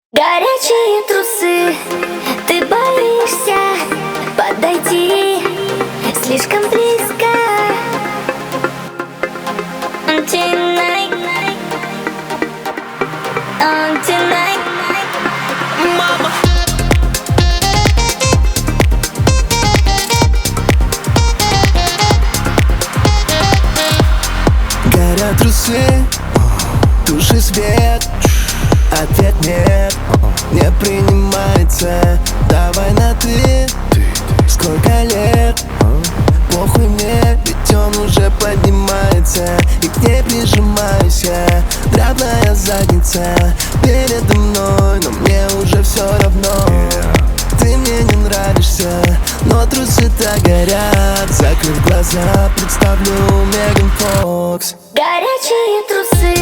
Горячие трусы, ты боишься подойти слишком близко. Tonight, tonight. Мама. Горят трусы, туши свет, ответ нет, не принимается. Давай на ты, сколько лет, похуй мне, ведь он уже поднимается. И к ней прижимайся, дряблая задница передо мной, но мне уже все равно. Ты мне не нравишься, но трусы так горят. Закрыв глаза, представлю Меган Фокс. Горячие трусы.